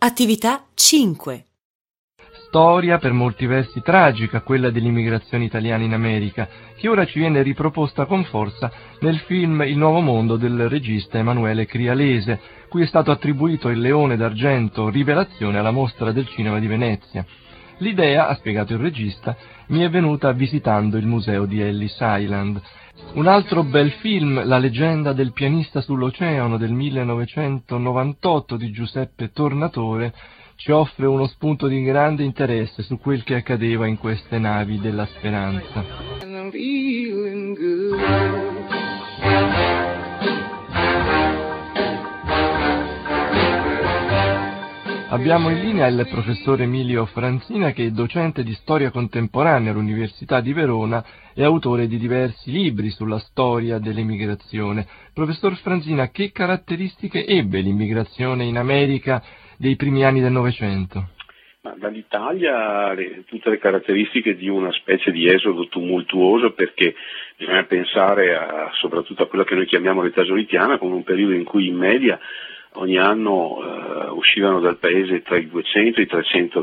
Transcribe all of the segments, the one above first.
Attività 5. Storia per molti versi tragica, quella dell'immigrazione italiana in America, che ora ci viene riproposta con forza nel film Il Nuovo Mondo del regista Emanuele Crialese, cui è stato attribuito il Leone d'Argento Rivelazione alla Mostra del Cinema di Venezia. L'idea, ha spiegato il regista, mi è venuta visitando il museo di Ellis Island. Un altro bel film, La leggenda del pianista sull'oceano del 1998 di Giuseppe Tornatore, ci offre uno spunto di grande interesse su quel che accadeva in queste navi della speranza. Abbiamo in linea il professor Emilio Franzina, che è docente di storia contemporanea all'Università di Verona e autore di diversi libri sulla storia dell'immigrazione. Professor Franzina, che caratteristiche ebbe l'immigrazione in America dei primi anni del Novecento? Dall'Italia tutte le caratteristiche di una specie di esodo tumultuoso, perché bisogna pensare soprattutto a quello che noi chiamiamo l'età giolitiana, come un periodo in cui in media ogni anno uscivano dal paese tra i 200 e i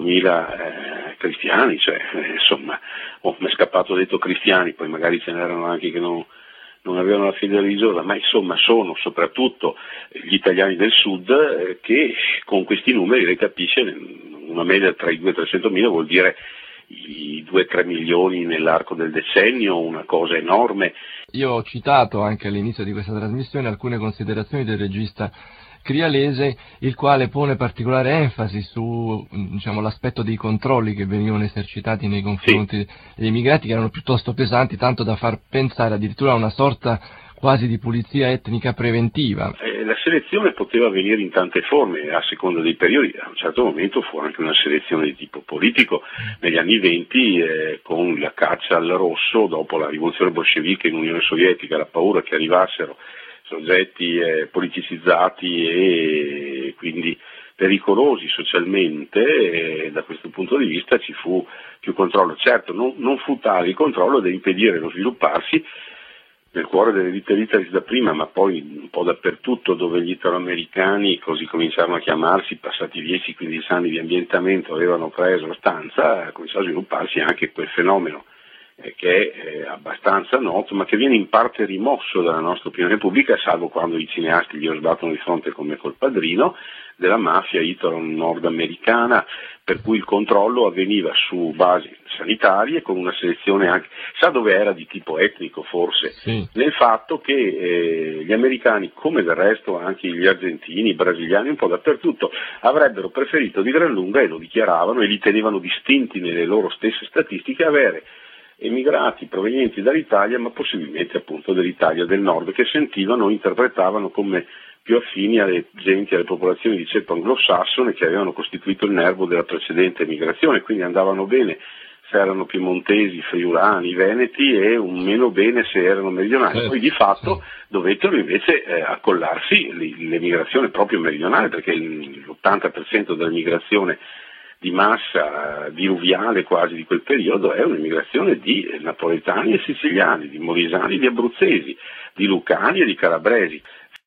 300.000 cristiani, insomma, mi è scappato detto cristiani, poi magari ce n'erano anche che non avevano la fede religiosa, ma insomma sono soprattutto gli italiani del sud che con questi numeri, lei capisce, una media tra i 200 e i 300.000 vuol dire i 2-3 milioni nell'arco del decennio, una cosa enorme. Io ho citato anche all'inizio di questa trasmissione alcune considerazioni del regista Crialese, il quale pone particolare enfasi su l'aspetto dei controlli che venivano esercitati nei confronti degli immigrati, che erano piuttosto pesanti, tanto da far pensare addirittura a una sorta quasi di pulizia etnica preventiva. La selezione poteva avvenire in tante forme, a seconda dei periodi. A un certo momento fu anche una selezione di tipo politico. Negli anni '20, con la caccia al rosso, dopo la rivoluzione bolscevica in Unione Sovietica, la paura che arrivassero soggetti politicizzati e quindi pericolosi socialmente, da questo punto di vista ci fu più controllo. Certo, non fu tale il controllo da impedire lo svilupparsi nel cuore delle literità da prima, ma poi un po' dappertutto dove gli italoamericani, così cominciarono a chiamarsi, passati 10-15 anni di ambientamento, avevano preso stanza, cominciò a svilupparsi anche quel fenomeno che è abbastanza noto, ma che viene in parte rimosso dalla nostra opinione pubblica, salvo quando i cineasti gli sbattono di fronte come col Padrino, della mafia italo-nordamericana, per cui il controllo avveniva su basi sanitarie, con una selezione anche, sa dove era di tipo etnico forse, nel fatto che gli americani, come del resto anche gli argentini, i brasiliani, un po' dappertutto, avrebbero preferito di gran lunga, e lo dichiaravano e li tenevano distinti nelle loro stesse statistiche, avere emigrati provenienti dall'Italia, ma possibilmente appunto dell'Italia del Nord, che sentivano, interpretavano come più affini alle popolazioni di ceppo anglosassone che avevano costituito il nervo della precedente emigrazione, quindi andavano bene se erano piemontesi, friulani, veneti, e un meno bene se erano meridionali. Poi di fatto dovettero invece accollarsi l'emigrazione proprio meridionale, perché l'80% dell'emigrazione di massa diluviale quasi di quel periodo è un'immigrazione di napoletani e siciliani, di molisani e di abruzzesi, di lucani e di calabresi.